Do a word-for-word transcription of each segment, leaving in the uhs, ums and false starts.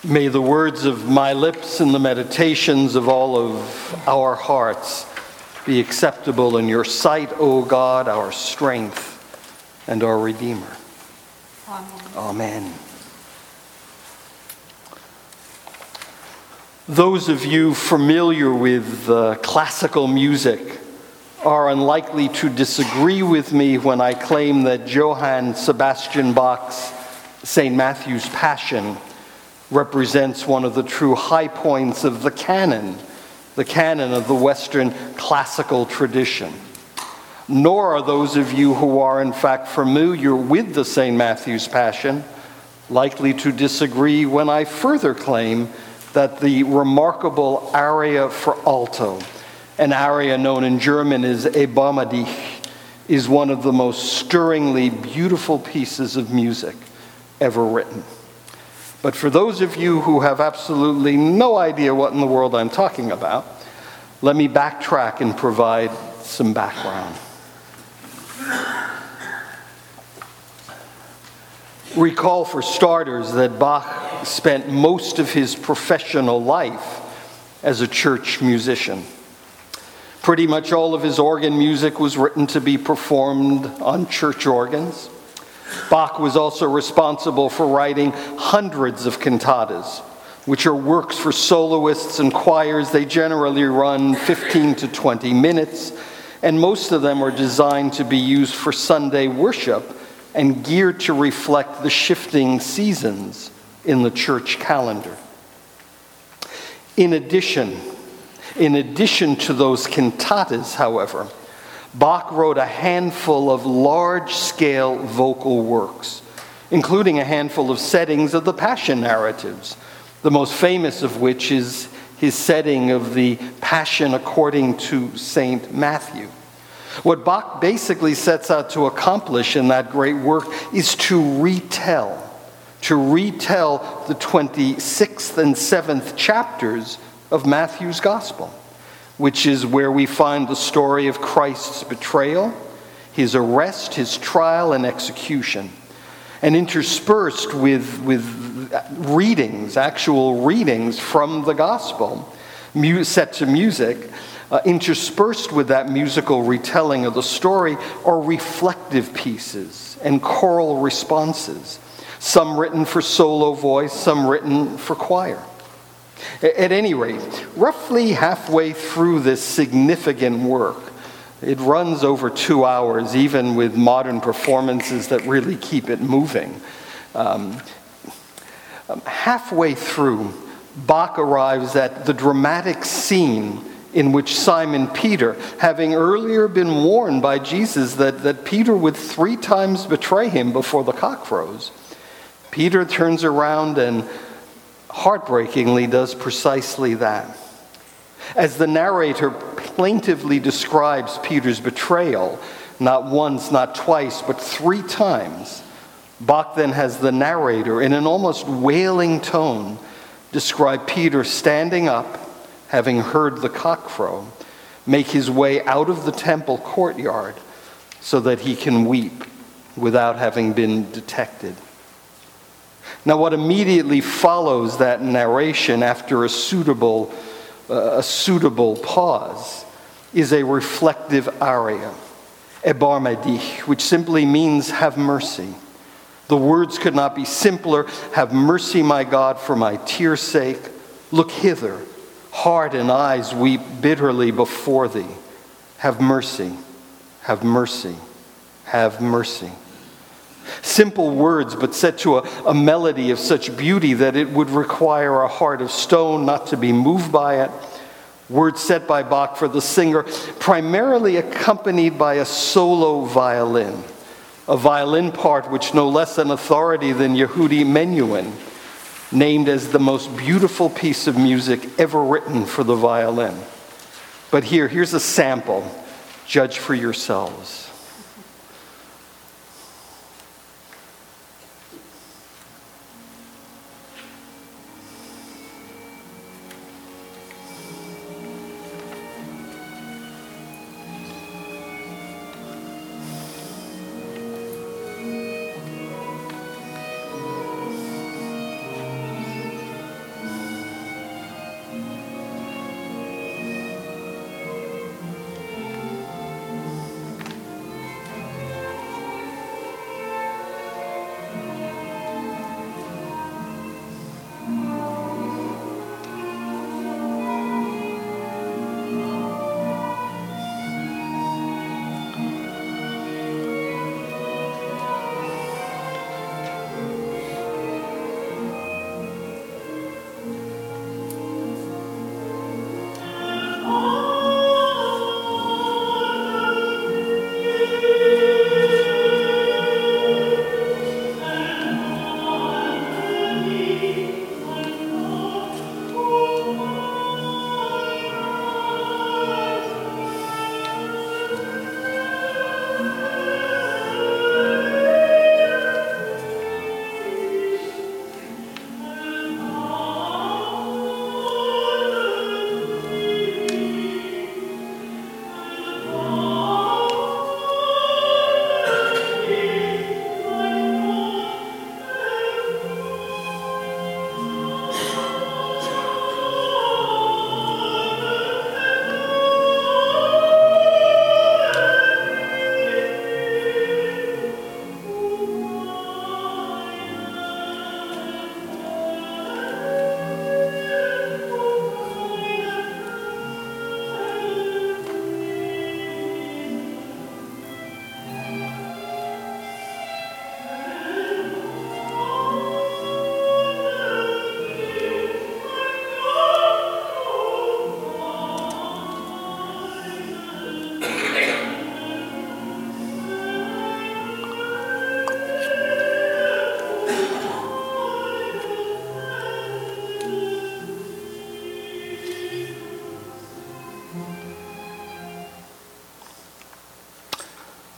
May the words of my lips and the meditations of all of our hearts be acceptable in your sight, O God, our strength and our Redeemer. Amen. Amen. Those of you familiar with uh, classical music are unlikely to disagree with me when I claim that Johann Sebastian Bach's Saint Matthew's Passion represents one of the true high points of the canon, the canon of the Western classical tradition. Nor are those of you who are in fact familiar with the Saint Matthew's Passion likely to disagree when I further claim that the remarkable aria for alto, an aria known in German as Erbarme-dich, is one of the most stirringly beautiful pieces of music ever written. But for those of you who have absolutely no idea what in the world I'm talking about, let me backtrack and provide some background. Recall, for starters, that Bach spent most of his professional life as a church musician. Pretty much all of his organ music was written to be performed on church organs. Bach was also responsible for writing hundreds of cantatas, which are works for soloists and choirs. They generally run fifteen to twenty minutes, and most of them are designed to be used for Sunday worship and geared to reflect the shifting seasons in the church calendar. In addition, in addition to those cantatas, however, Bach wrote a handful of large-scale vocal works, including a handful of settings of the Passion narratives, the most famous of which is his setting of the Passion according to Saint Matthew. What Bach basically sets out to accomplish in that great work is to retell, to retell the twenty-sixth and seventh chapters of Matthew's Gospel, which is where we find the story of Christ's betrayal, his arrest, his trial, and execution. And interspersed with, with readings, actual readings from the Gospel, mu- set to music, uh, interspersed with that musical retelling of the story are reflective pieces and choral responses, some written for solo voice, some written for choir. At any rate, roughly halfway through this significant work, it runs over two hours, even with modern performances that really keep it moving. Um, halfway through, Bach arrives at the dramatic scene in which Simon Peter, having earlier been warned by Jesus that, that Peter would three times betray him before the cock crows, Peter turns around and heartbreakingly does precisely that. As the narrator plaintively describes Peter's betrayal, not once, not twice, but three times, Bach then has the narrator, in an almost wailing tone, describe Peter standing up, having heard the cock crow, make his way out of the temple courtyard so that he can weep without having been detected. Now, what immediately follows that narration after a suitable, uh, a suitable pause is a reflective aria, Erbarme-dich, which simply means have mercy. The words could not be simpler. Have mercy, my God, for my tears' sake. Look hither. Heart and eyes weep bitterly before thee. Have mercy, have mercy, have mercy. Simple words, but set to a, a melody of such beauty that it would require a heart of stone not to be moved by it. Words set by Bach for the singer, primarily accompanied by a solo violin, a violin part which no less an authority than Yehudi Menuhin named as the most beautiful piece of music ever written for the violin. But here, here's a sample. Judge for yourselves.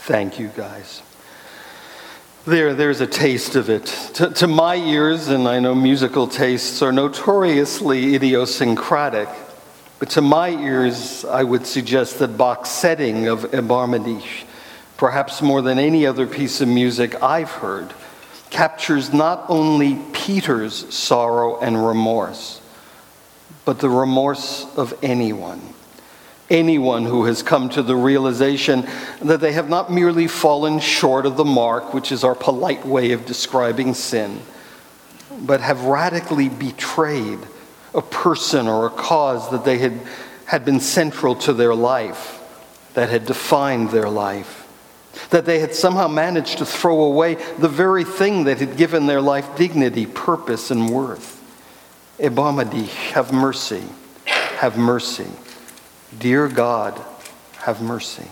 Thank you, guys. There, there's a taste of it. To, to my ears, and I know musical tastes are notoriously idiosyncratic, but to my ears, I would suggest that Bach's setting of Ebarmedish, perhaps more than any other piece of music I've heard, captures not only Peter's sorrow and remorse, but the remorse of anyone. Anyone who has come to the realization that they have not merely fallen short of the mark, which is our polite way of describing sin, but have radically betrayed a person or a cause that they had, had been central to their life, that had defined their life, that they had somehow managed to throw away the very thing that had given their life dignity, purpose, and worth. Ebarmedish, have mercy, have mercy. Dear God, have mercy.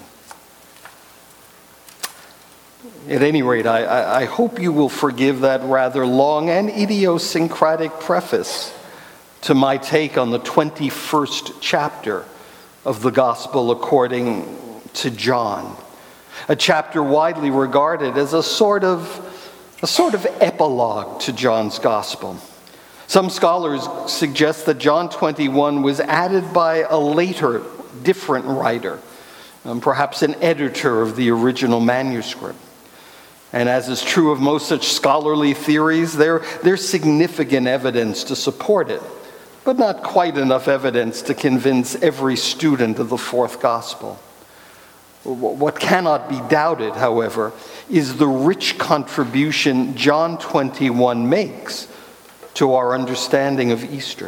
At any rate, I, I, I hope you will forgive that rather long and idiosyncratic preface to my take on the twenty-first chapter of the Gospel according to John, a chapter widely regarded as a sort of, a sort of epilogue to John's Gospel. Some scholars suggest that John twenty-one was added by a later, different writer, um, perhaps an editor of the original manuscript. And as is true of most such scholarly theories, there, there's significant evidence to support it, but not quite enough evidence to convince every student of the fourth gospel. What cannot be doubted, however, is the rich contribution John twenty-one makes to our understanding of Easter.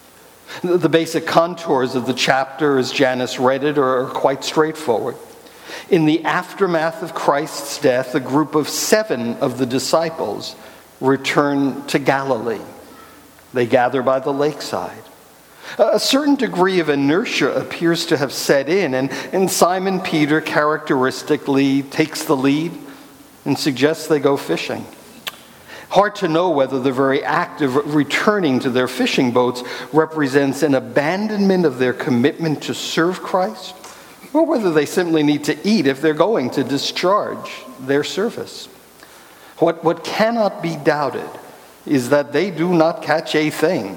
The basic contours of the chapter, as Janice read it, are quite straightforward. In the aftermath of Christ's death, a group of seven of the disciples return to Galilee. They gather by the lakeside. A certain degree of inertia appears to have set in, and, and Simon Peter characteristically takes the lead and suggests they go fishing. Hard to know whether the very act of returning to their fishing boats represents an abandonment of their commitment to serve Christ, or whether they simply need to eat if they're going to discharge their service. What, what cannot be doubted is that they do not catch a thing.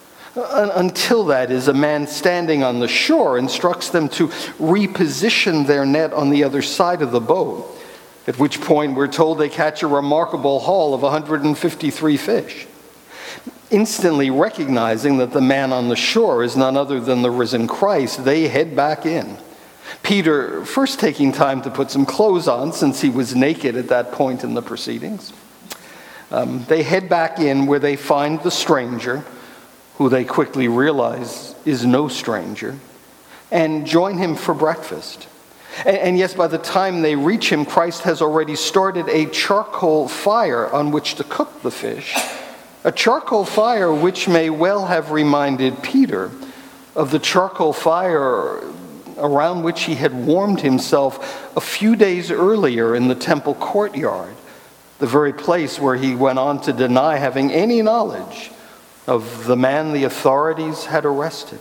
Until that is, a man standing on the shore instructs them to reposition their net on the other side of the boat, at which point we're told they catch a remarkable haul of one hundred fifty-three fish. Instantly recognizing that the man on the shore is none other than the risen Christ, they head back in. Peter first taking time to put some clothes on, since he was naked at that point in the proceedings. Um, they head back in, where they find the stranger, who they quickly realize is no stranger, and join him for breakfast. And, and yes, by the time they reach him, Christ has already started a charcoal fire on which to cook the fish, a charcoal fire which may well have reminded Peter of the charcoal fire around which he had warmed himself a few days earlier in the temple courtyard, the very place where he went on to deny having any knowledge of the man the authorities had arrested.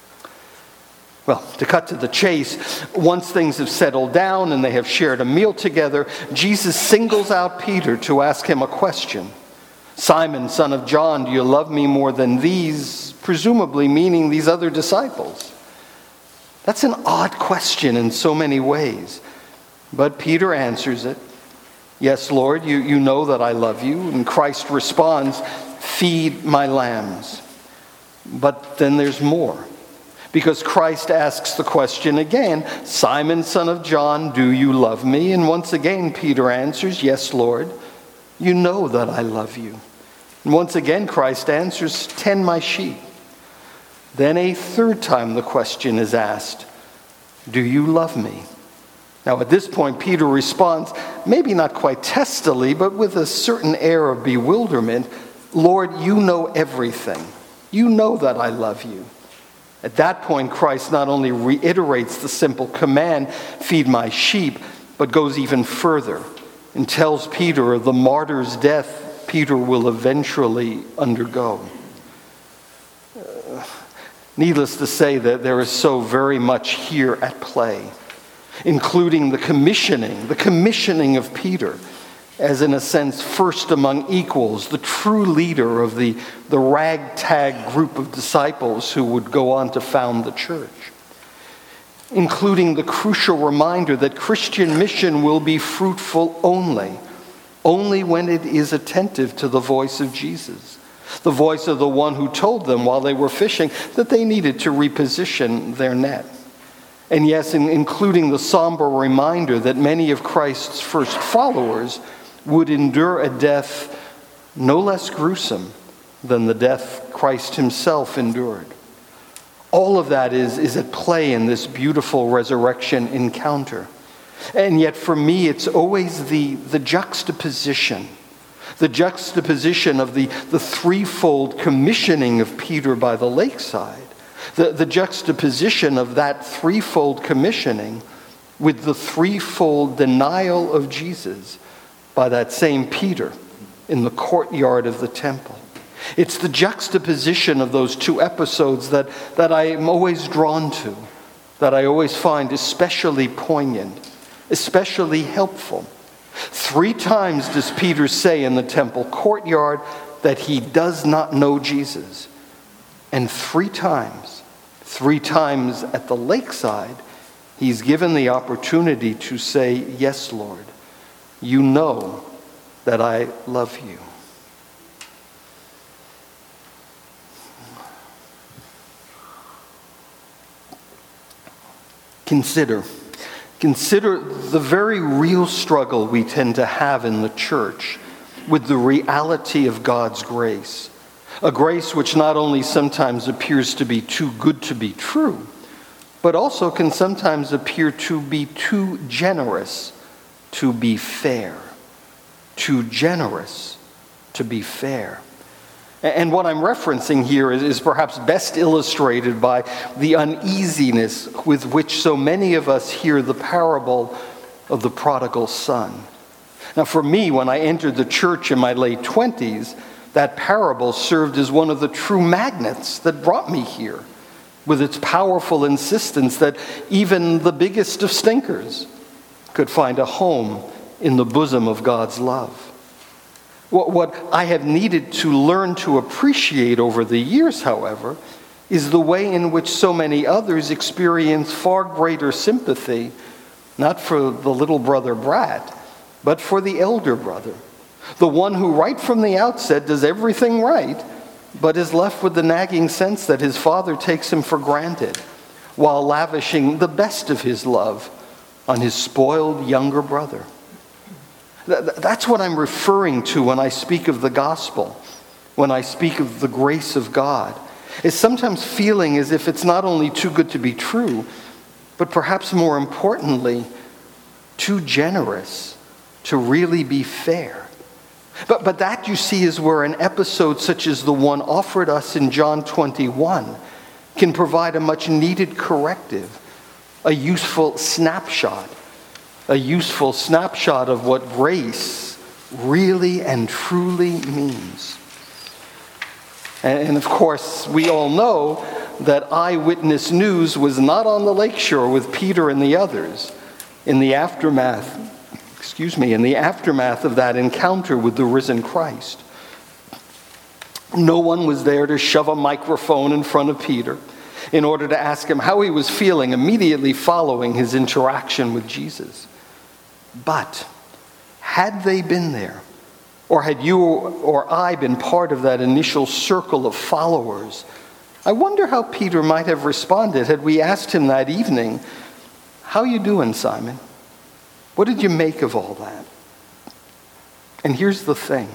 Well, to cut to the chase, once things have settled down and they have shared a meal together, Jesus singles out Peter to ask him a question. "Simon, son of John, do you love me more than these?" Presumably meaning these other disciples. That's an odd question in so many ways. But Peter answers it. "Yes, Lord, you, you know that I love you." And Christ responds, "Feed my lambs." But then there's more. Because Christ asks the question again, "Simon, son of John, do you love me?" And once again, Peter answers, "Yes, Lord, you know that I love you." And once again, Christ answers, "Tend my sheep." Then a third time the question is asked, "Do you love me?" Now at this point, Peter responds, maybe not quite testily, but with a certain air of bewilderment, "Lord, you know everything. You know that I love you." At that point, Christ not only reiterates the simple command, "Feed my sheep," but goes even further and tells Peter of the martyr's death Peter will eventually undergo. Uh, needless to say that there is so very much here at play. including the commissioning, the commissioning of Peter as, in a sense, first among equals, the true leader of the, the ragtag group of disciples who would go on to found the church, including the crucial reminder that Christian mission will be fruitful only, only when it is attentive to the voice of Jesus, the voice of the one who told them while they were fishing that they needed to reposition their net. And yes, in, including the somber reminder that many of Christ's first followers would endure a death no less gruesome than the death Christ himself endured. All of that is, is at play in this beautiful resurrection encounter. And yet for me, it's always the, the juxtaposition, the juxtaposition of the, the threefold commissioning of Peter by the lakeside, the, the juxtaposition of that threefold commissioning with the threefold denial of Jesus by that same Peter in the courtyard of the temple. It's the juxtaposition of those two episodes that, that I am always drawn to, that I always find especially poignant, especially helpful. Three times does Peter say in the temple courtyard that he does not know Jesus. And three times, three times at the lakeside, he's given the opportunity to say, "Yes, Lord, you know that I love you." Consider, consider the very real struggle we tend to have in the church with the reality of God's grace. A grace which not only sometimes appears to be too good to be true, but also can sometimes appear to be too generous to be fair. Too generous to be fair. And what I'm referencing here is, is perhaps best illustrated by the uneasiness with which so many of us hear the parable of the prodigal son. Now, for me, when I entered the church in my late twenties, that parable served as one of the true magnets that brought me here, with its powerful insistence that even the biggest of stinkers could find a home in the bosom of God's love. What I have needed to learn to appreciate over the years, however, is the way in which so many others experience far greater sympathy, not for the little brother brat, but for the elder brother, the one who right from the outset does everything right, but is left with the nagging sense that his father takes him for granted, while lavishing the best of his love on his spoiled younger brother. That's what I'm referring to when I speak of the gospel, when I speak of the grace of God. Is sometimes feeling as if it's not only too good to be true, but perhaps more importantly, too generous to really be fair. But, but that, you see, is where an episode such as the one offered us in John twenty-one can provide a much needed corrective, a useful snapshot. A useful snapshot of what grace really and truly means. And of course, we all know that eyewitness news was not on the lakeshore with Peter and the others in the aftermath, excuse me, in the aftermath of that encounter with the risen Christ. No one was there to shove a microphone in front of Peter in order to ask him how he was feeling immediately following his interaction with Jesus. But had they been there, or had you or I been part of that initial circle of followers, I wonder how Peter might have responded had we asked him that evening, "How you doing, Simon? What did you make of all that?" And here's the thing.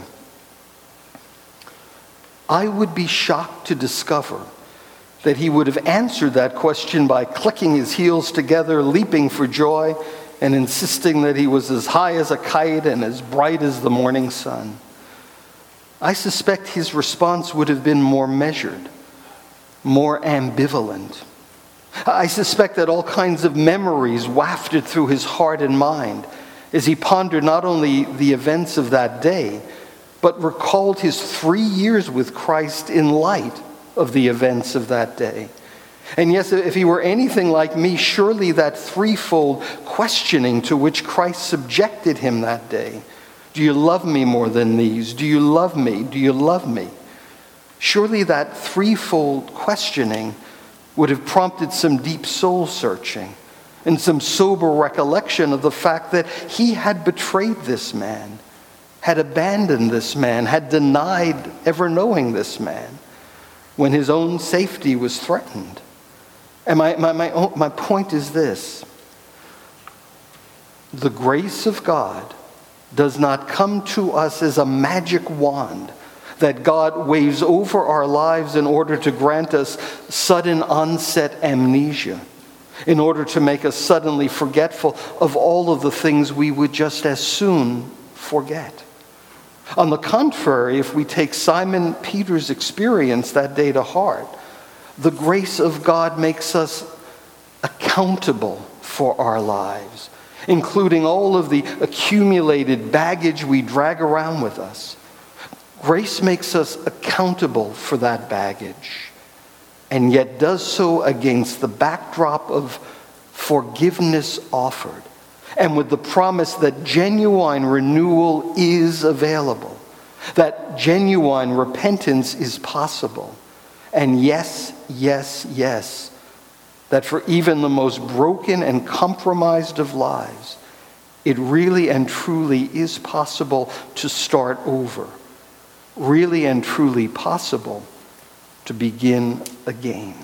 I would be shocked to discover that he would have answered that question by clicking his heels together, leaping for joy, and insisting that he was as high as a kite and as bright as the morning sun. I suspect his response would have been more measured, more ambivalent. I suspect that all kinds of memories wafted through his heart and mind as he pondered not only the events of that day, but recalled his three years with Christ in light of the events of that day. And yes, if he were anything like me, surely that threefold questioning to which Christ subjected him that day, do you love me more than these? Do you love me? Do you love me? Surely that threefold questioning would have prompted some deep soul searching and some sober recollection of the fact that he had betrayed this man, had abandoned this man, had denied ever knowing this man when his own safety was threatened. And my, my, my, own, my point is this: the grace of God does not come to us as a magic wand that God waves over our lives in order to grant us sudden onset amnesia, in order to make us suddenly forgetful of all of the things we would just as soon forget. On the contrary, if we take Simon Peter's experience that day to heart, the grace of God makes us accountable for our lives, including all of the accumulated baggage we drag around with us. Grace makes us accountable for that baggage, and yet does so against the backdrop of forgiveness offered, and with the promise that genuine renewal is available, that genuine repentance is possible. And yes, yes, yes, that for even the most broken and compromised of lives, it really and truly is possible to start over. Really and truly possible to begin again.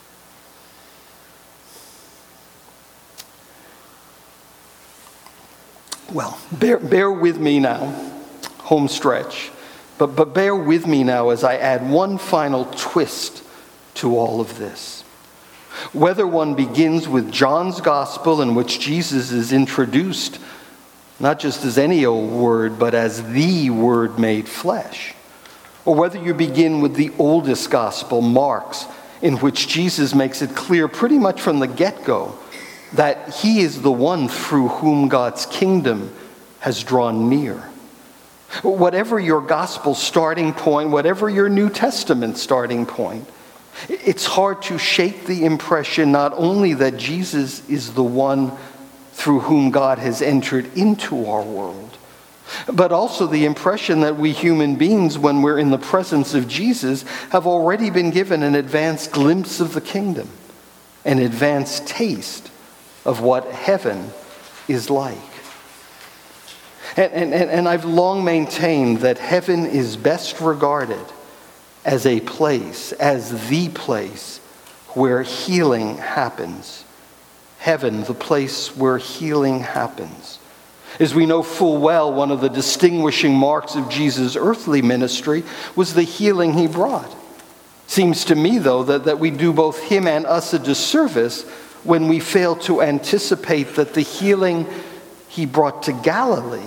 Well, bear, bear with me now, home stretch, but, but bear with me now as I add one final twist to all of this. Whether one begins with John's Gospel, in which Jesus is introduced not just as any old word, but as the Word made flesh, or whether you begin with the oldest Gospel, Mark's, in which Jesus makes it clear pretty much from the get-go that he is the one through whom God's kingdom has drawn near. Whatever your gospel starting point, whatever your New Testament starting point, it's hard to shake the impression not only that Jesus is the one through whom God has entered into our world, but also the impression that we human beings, when we're in the presence of Jesus, have already been given an advanced glimpse of the kingdom, an advanced taste of what heaven is like. And, and, and I've long maintained that heaven is best regarded as a place, as the place where healing happens. Heaven, the place where healing happens. As we know full well, one of the distinguishing marks of Jesus' earthly ministry was the healing he brought. Seems to me, though, that, that we do both him and us a disservice when we fail to anticipate that the healing he brought to Galilee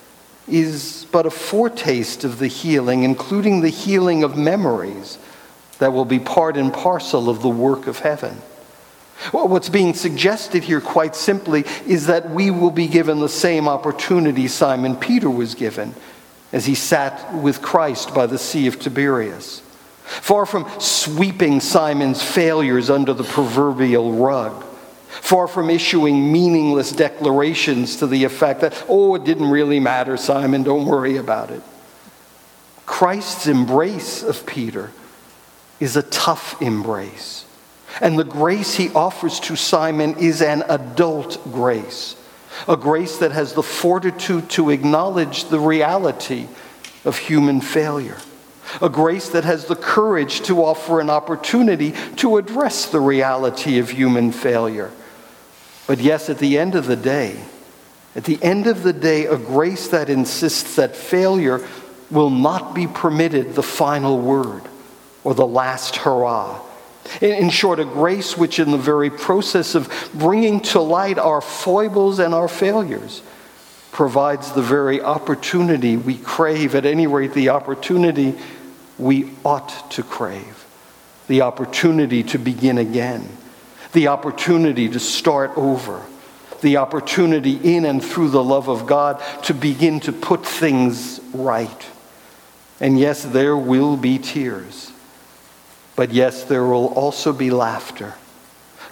is but a foretaste of the healing, including the healing of memories, that will be part and parcel of the work of heaven. Well, what's being suggested here, quite simply, is that we will be given the same opportunity Simon Peter was given as he sat with Christ by the Sea of Tiberias. Far from sweeping Simon's failures under the proverbial rug, far from issuing meaningless declarations to the effect that, oh, it didn't really matter, Simon, don't worry about it. Christ's embrace of Peter is a tough embrace. And the grace he offers to Simon is an adult grace, a grace that has the fortitude to acknowledge the reality of human failure, a grace that has the courage to offer an opportunity to address the reality of human failure. But yes, at the end of the day, at the end of the day, a grace that insists that failure will not be permitted the final word or the last hurrah. In short, a grace which in the very process of bringing to light our foibles and our failures provides the very opportunity we crave, at any rate the opportunity we ought to crave, the opportunity to begin again, the opportunity to start over, the opportunity in and through the love of God to begin to put things right. And yes, there will be tears. But yes, there will also be laughter.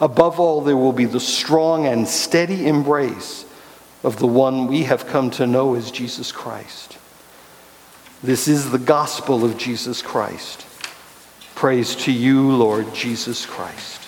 Above all, there will be the strong and steady embrace of the one we have come to know as Jesus Christ. This is the gospel of Jesus Christ. Praise to you, Lord Jesus Christ.